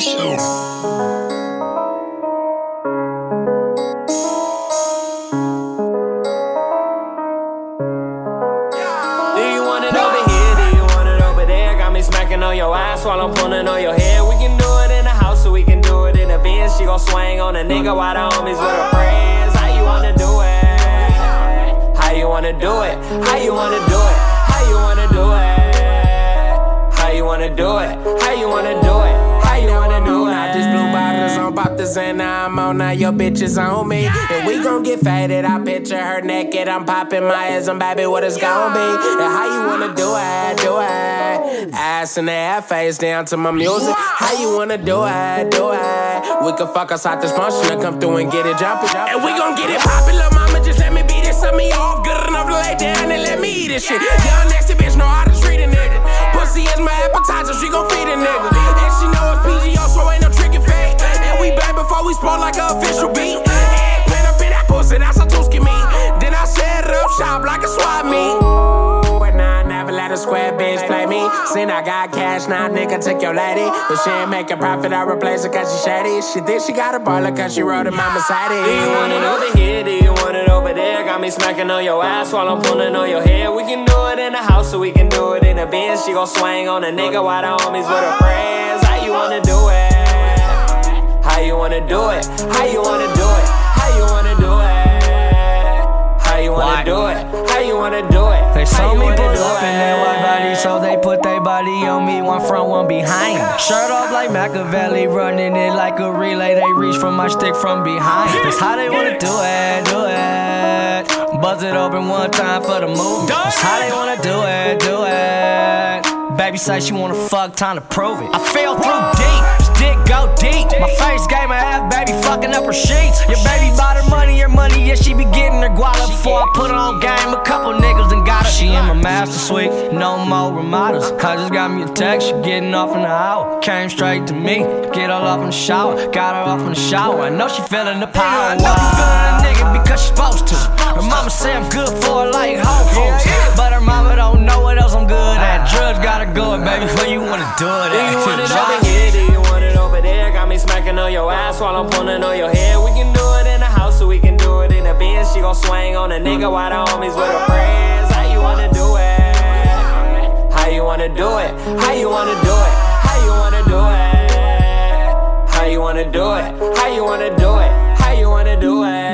Show. On your ass while I'm pulling on your head. We can do it in the house or we can do it in the Benz. She gon' swing on a nigga while the homies with her friends. How you wanna do it? How you wanna do it? How you wanna do it? How you wanna do it? How you wanna do it? How you wanna do it? How you wanna do it? I just blew bottles on Baptist and now I'm on. Now your bitch is on me. And we gon' get faded. I picture her naked. I'm popping my ass and baby, what it's gon' be? And how you wanna do it? Do it. Ass in the air, face down to my music. How you wanna do it? Do it. We can fuck us out this function and come through and get it jumping. And we gon' get it poppin', lil' mama, just let me beat it. Set me off good enough to lay down and let me eat this shit. Young nasty bitch know how to treat a nigga. Pussy is my appetizer, she gon' feed a nigga. And she know it's PGO, so ain't no trickin' fake. And we bang before we spawn like an official beat. Eggplant up in that pussy, that's a Tuski me. Then I set it up shop like a swap meet. Never let a square bitch play me. Seen I got cash, now nigga took your lady. But she ain't making profit, I replace her cause she shady. She think she got a baller cause she rode in my Mercedes. Do you want it over here, do you want it over there? Got me smacking on your ass while I'm pulling on your hair. We can do it in the house or we can do it in the Benz. She gon' swing on a nigga while the homies with her friends. How you wanna do it? How you wanna do it? How you wanna do it? How you wanna do it? How you wanna do it? How you wanna do it? They saw me pull up in that white body, so they put their body on me, one front, one behind. Shirt off like Machiavelli, running it like a relay. They reach for my stick from behind. That's how they wanna do it, do it. Buzz it open one time for the movement. That's how they wanna do it, do it. Baby say she wanna fuck, time to prove it. I fell through deep, dick go deep. My face gave my ass, baby fucking up her sheets. Your baby bought her money, yeah, she be getting her guala. Before I put her on game, a couple niggas and got her. She in my master suite, no more Ramadas. I just got me a text, she getting off in the hour. Came straight to me, get all off in the shower. Got her off in the shower, I know she feeling the power. I know she feeling a nigga because she supposed to. Her mama say I'm good for her like Whole Foods. But her mama don't know what else I'm good at. Drugs gotta go, baby, before you wanna do it. Do you want it over here, do you want it over there? Got me smacking on your ass while I'm pulling on your hair. We can do it in the house or we can do it in the Benz. She gon' swing on a nigga while the homies with her friends. How you wanna do it? How you wanna do it? How you wanna do it? How you wanna do it? How you wanna do it? How you wanna do it? How you wanna do it?